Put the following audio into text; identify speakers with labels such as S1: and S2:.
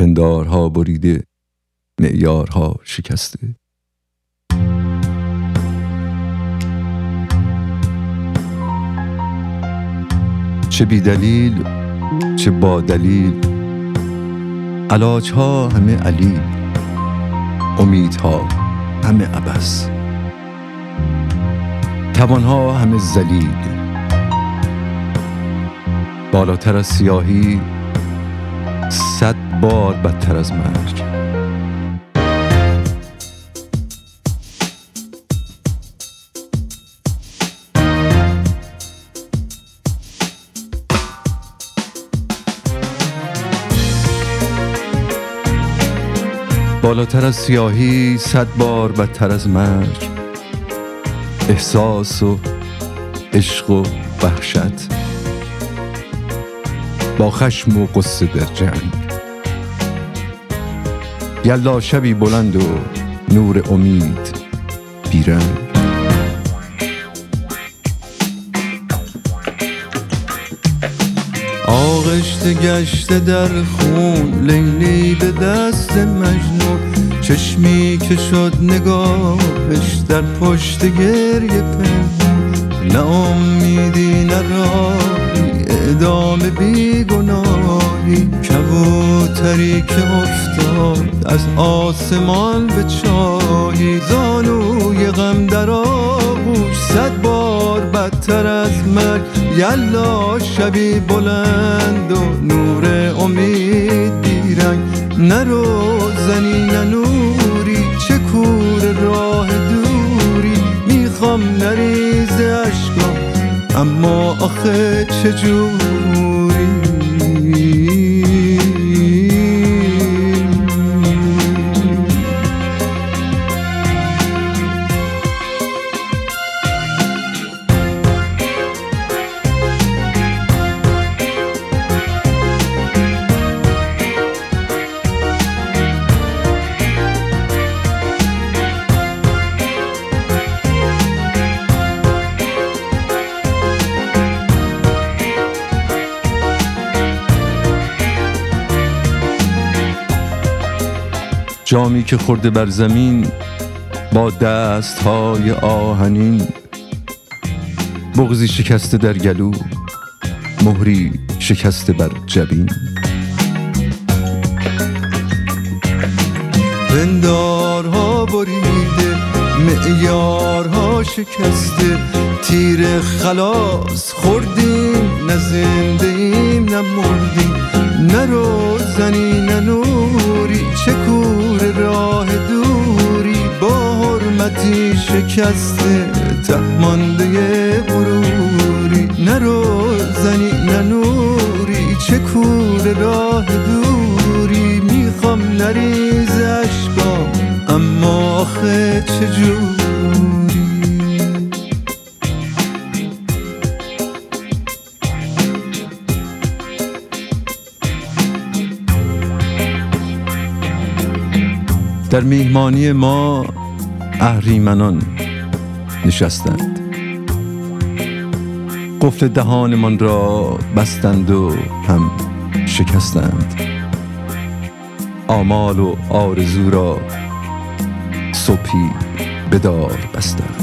S1: پندارها بریده، معیارها شکسته. چه بی دلیل چه با دلیل، علاجها همه علیل، امیدها همه عبث، توانها همه ذلیل. بالاتر از سیاهی 100 بار بدتر از مرگ. بالاتر از سیاهی 100 بار بدتر از مرگ. احساس و عشق و وحشت، با خشم و غصه در جنگ. یلا شبی بلند و نور امید بیرنگ. آغشته گشته در خون، لیلی به دست مجنون، چشمی که شد نگاهش در پشت گریه پنهون. نه امیدی نه راهی، اعدام بی گناهی، کبوتری که افتاد از آسمان به چاهی. زانوی غم در آغوش 100 بار بدتر از مرگ. یلا شبی بلند و نور امید بیرنگ. نرو زنی نه نوری، چه کور راه دوری. میخوام نریز اشکام اما آخه چجوری. جامی که خورده بر زمین با دستهای آهنین. بغضی شکسته در گلو، مهری شکسته بر جبین. پندارها بریده، معیارها شکسته. تیر خلاص خوردیم، نه زنده ایم نه مردیم. نرو زنی نه نوری، چه کور راه دوری. با حرمتی شکسته، ته مانده غروری. نرو زنی نه نوری، چه کور راه دوری. میخوام نریز اشکام اما آخه چجوری. در میهمانی ما اهریمنان نشستند، قفل دهانمان را بستند و هم شکستند. آمال و آرزو را صبحی به دار بستند.